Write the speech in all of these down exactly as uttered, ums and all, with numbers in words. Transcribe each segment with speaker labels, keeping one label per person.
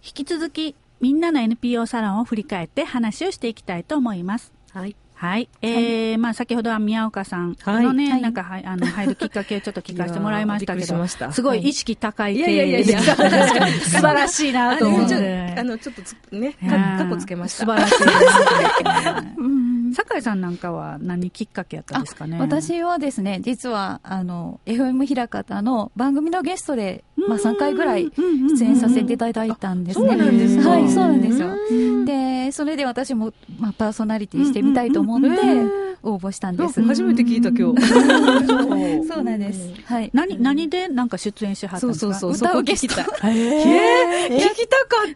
Speaker 1: 引き続きみんなの エヌピーオー サロンを振り返って話をしていきたいと思います。
Speaker 2: はい。
Speaker 1: はい。えー、はい、まあ先ほどは宮岡さんのね、はい、なんか、はい、あの、入るきっかけをちょっと聞かせてもらいましたけど、すごい意識高い系で、はい、いやいやいやいや素晴らしいなと思って。
Speaker 2: あの、ちょっとつね、かっこつけました。
Speaker 1: 素晴らしいですね。酒井さんなんかは何きっかけやったんですかね。
Speaker 3: 私はですね、実は、あの、エフエム 平方の番組のゲストで、まあさんかいぐらい出演させていただいたんですね。
Speaker 2: そうなんですか。
Speaker 3: はい、そうなんですよ。で、それで私も、まあパーソナリティしてみたいと思って、応募したんです。
Speaker 2: 初めて聞いた今
Speaker 3: 日。そうなんです。はい。
Speaker 1: 何、何でなんか出演しはったんですか。
Speaker 3: そうそうそう。歌を聞きたい。
Speaker 2: えー、聞きたかった。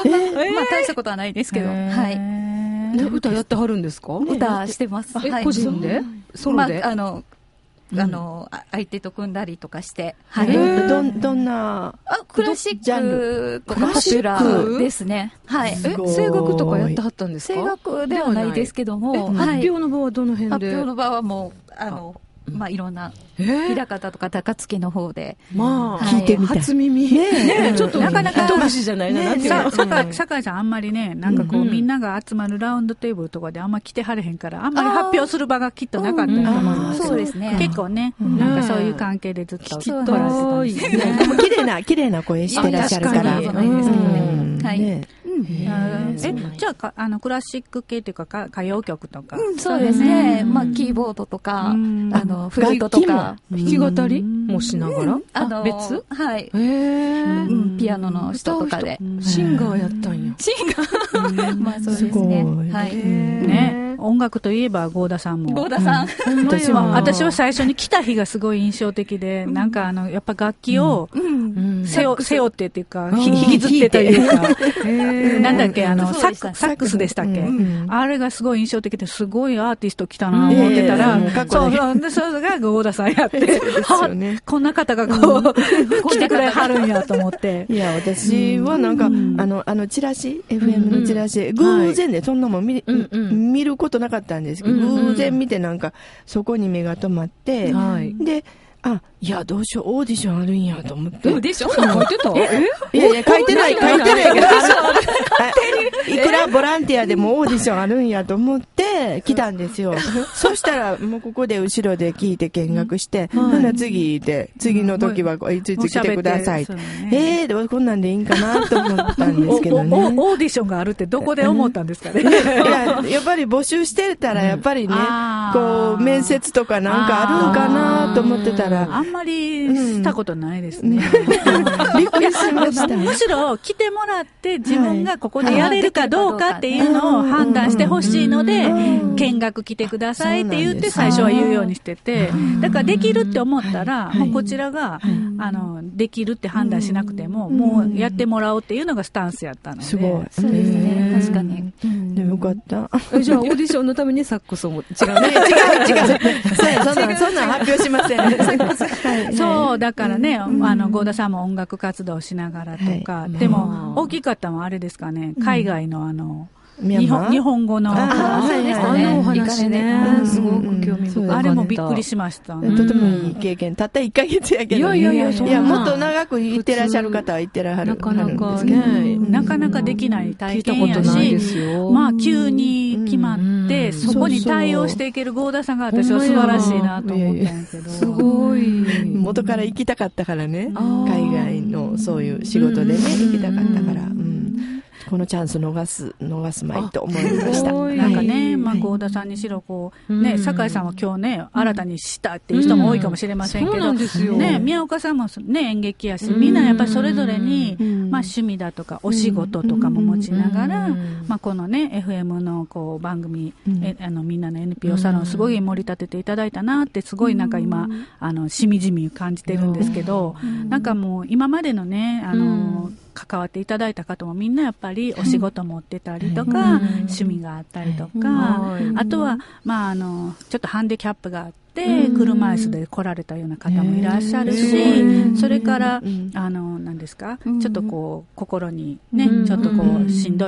Speaker 3: そんな、まあ大したことはないですけど。はい。
Speaker 2: 歌やってはるんですか。
Speaker 3: 歌してます。
Speaker 2: はい。個人でソロで。
Speaker 3: あの、あの、相手と組んだりとかして。
Speaker 4: はい。どん、どんな、
Speaker 3: クラシックとかポピュラーですね。はい。
Speaker 2: え、声楽とかやってはったんですか。
Speaker 3: 声楽ではないですけども。
Speaker 2: 発表の場はどの辺で。
Speaker 3: 発表の場はもう、あの、まあいろんな、平方とか高槻の方で。
Speaker 2: まあ、
Speaker 4: 聞いてみたい。
Speaker 2: 初耳。ねちょっとなかなか一節じゃないな。
Speaker 1: 酒井さんあんまりね、なんかこうみんなが集まるラウンドテーブルとかであんま来てはれへんから、あんまり発表する場がきっとなかったと思います。
Speaker 3: そうですね。
Speaker 1: 結構ね、なんかそういう関係でずっと来られてたんですね。
Speaker 4: でも綺麗な、綺麗な声してらっしゃるから。
Speaker 3: そうなんですけどね。はい。
Speaker 1: え、じゃあ、あの、クラシック系っていうか、歌謡曲とか。
Speaker 3: そうですね。まあ、キーボードとか、あの、フルートとか。
Speaker 2: 弾き語りもしながら
Speaker 3: あの、別
Speaker 2: はい。
Speaker 3: ピアノの人とかで。
Speaker 2: シンガーやったんや。
Speaker 3: シンガーまあ、そうですね。はい。
Speaker 1: ね。音楽といえば、郷田さんも。
Speaker 3: 郷田さん。
Speaker 1: 私は、私は最初に来た日がすごい印象的で、なんかあの、やっぱ楽器を、背負ってっていうか、引きずってというか、なんだっけ、あの、サックスでしたっけ。あれがすごい印象的で、すごいアーティスト来たな思ってたら、そうそう、で、それが郷田さんやって、はこんな方がこう、来てくれはるんやと思って。
Speaker 4: いや、私はなんか、あの、あの、チラシ、エフエム のチラシ、偶然で、そんなもん見ることなかったんですけど、偶然見てなんか、そこに目が止まって、で、あ、いや、どうしよう、オーディションあるんやと思って。
Speaker 3: オーディション書いてた
Speaker 4: えいやいや、書いてない、書いてないけど、いくらボランティアでもオーディションあるんやと思って来たんですよ。そしたら、もうここで後ろで聞いて見学して、ほな次で、次の時はいついつ来てください。えー、こんなんでいいんかなと思ったんですけどね。
Speaker 1: オーディションがあるってどこで思ったんですかね。い
Speaker 4: や、やっぱり募集してたら、やっぱりね、こう、面接とかなんかあるんかなと思ってたら、
Speaker 1: あんまりしたことないですね。
Speaker 4: びっくりしました。
Speaker 1: むしろ来てもらって自分がここでやれるかどうかっていうのを判断してほしいので、見学来てくださいって言って最初は言うようにしてて、だからできるって思ったら、もうこちらが、あの、できるって判断しなくても、もうやってもらおうっていうのがスタンスやったので。
Speaker 4: すごい。
Speaker 3: そうですね。確かに。
Speaker 4: でもよかった。
Speaker 2: じゃあオーディションのためにサックスをも、違うね。
Speaker 4: 違う違う。そんな、そんな発表しません。
Speaker 1: そう、だからね、あの、郷田さんも音楽活動しながらとか、でも、大きかったのはあれですかね、海外のあの、日本、日本語の、
Speaker 3: あの
Speaker 2: お話ね、すごく興味深い。
Speaker 1: あれもびっくりしました。
Speaker 4: とてもいい経験。たったいっかげつやけど。いやいやいや、いや、もっと長く行ってらっしゃる方は行ってらっしゃる。
Speaker 2: なかなかね、
Speaker 1: なかなかできない体験やし、まあ、急に決まって、そこに対応していける郷田さんが私は素晴らしいなと思ったんやけど。
Speaker 2: すごい。
Speaker 4: 元から行きたかったからね。海外のそういう仕事でね、行きたかったから。このチャンス逃す、逃すまいと思いました。
Speaker 1: なんかね、まあ、郷田さんにしろ、こう、ね、酒井さんは今日ね、新たにしたっていう人も多いかもしれませんけど、ね、宮岡さんもね、演劇やし、みんなやっぱりそれぞれに、まあ、趣味だとか、お仕事とかも持ちながら、まあ、このね、エフエム のこう、番組、え、あの、みんなの エヌピーオー サロン、すごい盛り立てていただいたなって、すごいなんか今、あの、しみじみ感じてるんですけど、なんかもう、今までのね、あの、関わっていただいた方もみんなやっぱりお仕事持ってたりとか、趣味があったりとか、あとは、まあ、あの、ちょっとハンディキャップがあって、車椅子で来られたような方もいらっしゃるし、それから、あの、何ですか、ちょっとこう、心にね、ちょっとこう、しんどい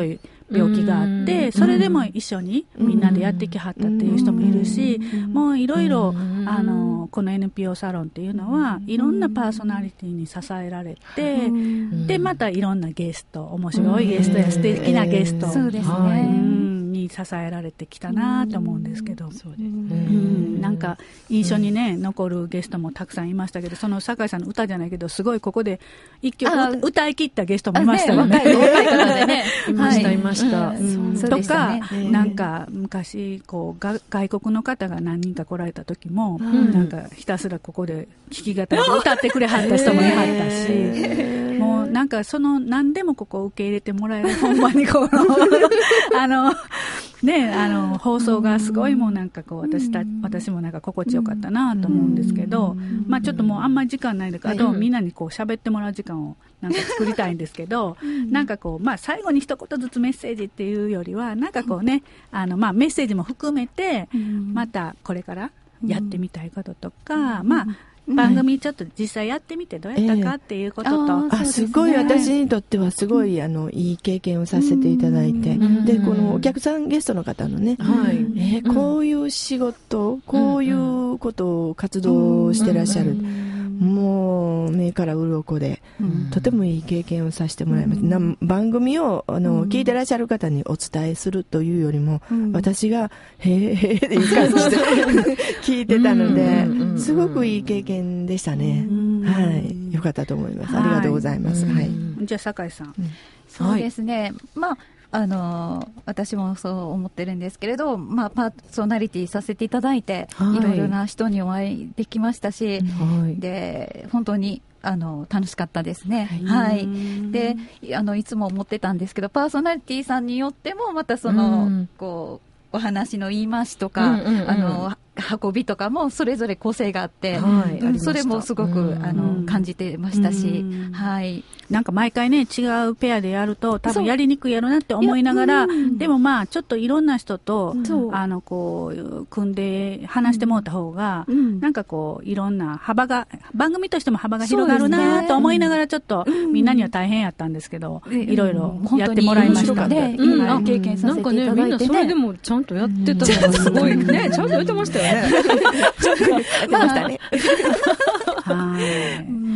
Speaker 1: 病気があって、それでも一緒にみんなでやってきはったっていう人もいるし、もういろいろ、あの、この エヌピーオー サロンっていうのは、いろんなパーソナリティに支えられて、で、またいろんなゲスト、面白いゲストや素敵なゲスト、
Speaker 3: そうですね。
Speaker 1: に支えられてきたなと思うんですけど、そうですね。なんか印象にね、残るゲストもたくさんいましたけど、その酒井さんの歌じゃないけど、すごいここで一曲歌い切ったゲストもいましたよね。
Speaker 3: 若い方でね。
Speaker 2: いました、いました。
Speaker 1: とか、なんか昔、こう、外国の方が何人か来られた時も、なんかひたすらここで弾き語りで歌ってくれはった人もいはったし、もうなんかその何でもここを受け入れてもらえる、ほんまにこの、あの、ね、あの、放送がすごいもうなんかこう、私た、私もなんか心地よかったなと思うんですけど、まあちょっともうあんまり時間ないんだけど、みんなにこう喋ってもらう時間をなんか作りたいんですけど、なんかこう、まあ最後に一言ずつメッセージっていうよりは、なんかこうね、あの、まあメッセージも含めて、またこれからやってみたいこととか、まあ、番組ちょっと実際やってみてどうやったかっていうことと、えー、
Speaker 4: あ、すごい私にとってはすごい、あのいい経験をさせていただいて、でこのお客さんゲストの方のね、はい、えー、こういう仕事、こういうことを活動してらっしゃる、もう目から鱗で、とてもいい経験をさせてもらいます。な番組をあの聞いてらっしゃる方にお伝えするというよりも、私がへーへーでいい感じで聞いてたので、すごくいい経験でしたね。はい、よかったと思います。ありがとうございます。はい。
Speaker 1: じゃあ酒井さん。
Speaker 3: そうですね。まあ。あの私もそう思ってるんですけれど、まあ、パーソナリティさせていただいて、はい、いろいろな人にお会いできましたし、はい、で本当にあの楽しかったですね。はい、であのいつも思ってたんですけど、パーソナリティさんによってもまたそのこうお話の言い回しとか、うんうんうん、あの運びとかもそれぞれ個性があって、はい、うん、それもすごくあの感じてましたし、はい、
Speaker 1: なんか毎回ね違うペアでやると多分やりにくいやろなって思いながら、でもまあちょっといろんな人と、うん、あのこう組んで話してもらった方が、うん、なんかこういろんな幅が番組としても幅が広がるなと思いながら、ちょっとみんなには大変やったんですけど、うん、いろいろやってもらいましたね。
Speaker 3: いろんな経験させていただいて、ね、なんかね、みんなそれでもちゃんとやってたのがすごいね、ちゃんとやってましたよね。
Speaker 4: ちょっとやってましたね。
Speaker 1: はい。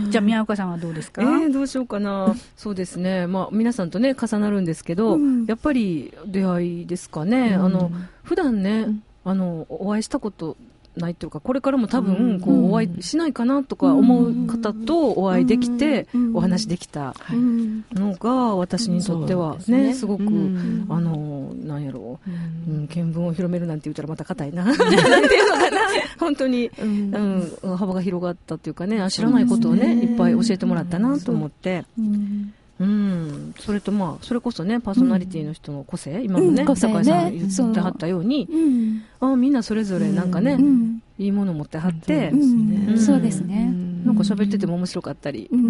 Speaker 1: じゃあ宮岡さんはどうですか？
Speaker 2: えー、どうしようかな。そうですね。まあ皆さんとね重なるんですけど、うん、やっぱり出会いですかね。うん、あの普段ね、うん、あのお会いしたことないというか、これからも多分こうお会いしないかなとか思う方とお会いできてお話できたのが私にとってはね、すごくあのなんやろう、うん、見聞を広めるなんて言ったらまた硬いななんていうのかな、本当に、うん、幅が広がったというかね、知らないことをねいっぱい教えてもらったなと思って。うん、それとまあそれこそねパーソナリティの人の個性、うん、今もね、うん、酒井さん言ってはったように、うん、あみんなそれぞれなんかね、うん、いいもの持ってはって、
Speaker 3: うんうん、そうですね、
Speaker 2: なんか喋ってても面白かったり、
Speaker 1: うん、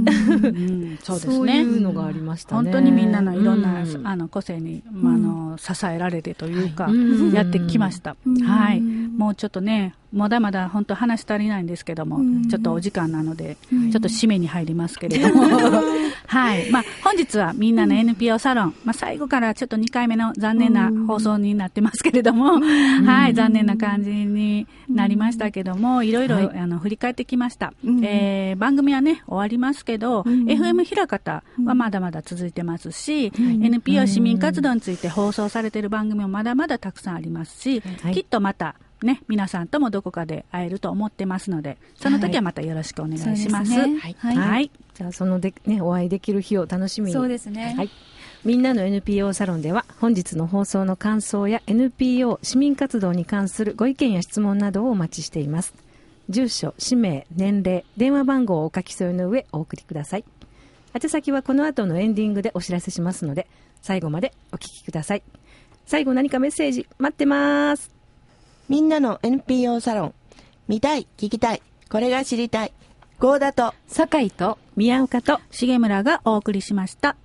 Speaker 1: そうですね、
Speaker 2: そういうのがありましたね。
Speaker 1: 本当にみんなのいろんな、うん、あの個性に、まあ、あの支えられてというか、うん、やってきました、うん、はい。もうちょっとねまだまだ本当話足りないんですけども、うん、ちょっとお時間なので、うん、ちょっと締めに入りますけれどもはい、まあ、本日はみんなの エヌピーオー サロン、まあ、最後からちょっとにかいめの残念な放送になってますけれども、うん、はい、残念な感じになりましたけども、いろいろ、はい、あの振り返ってきました、うん、えー、番組はね終わりますけど、うん、エフエム ひらかたはまだまだ続いてますし、うん、エヌピーオー 市民活動について放送されている番組もまだまだたくさんありますし、はい、きっとまたね、皆さんともどこかで会えると思ってますので、その時はまたよろしくお願いします。はい、ね、はい、はい、
Speaker 2: じゃあそので、ね、お会いできる日を楽しみに。
Speaker 3: そうですね。
Speaker 2: はい、みんなの エヌピーオー サロンでは本日の放送の感想や エヌピーオー 市民活動に関するご意見や質問などをお待ちしています。住所、氏名、年齢、電話番号をお書き添えの上お送りください。宛先はこの後のエンディングでお知らせしますので、最後までお聞きください。最後何かメッセージ待ってます。
Speaker 4: みんなの エヌピーオー サロン、見たい、聞きたい、これが知りたい。合田と
Speaker 3: 酒井と
Speaker 2: 宮岡と
Speaker 1: 重村がお送りしました。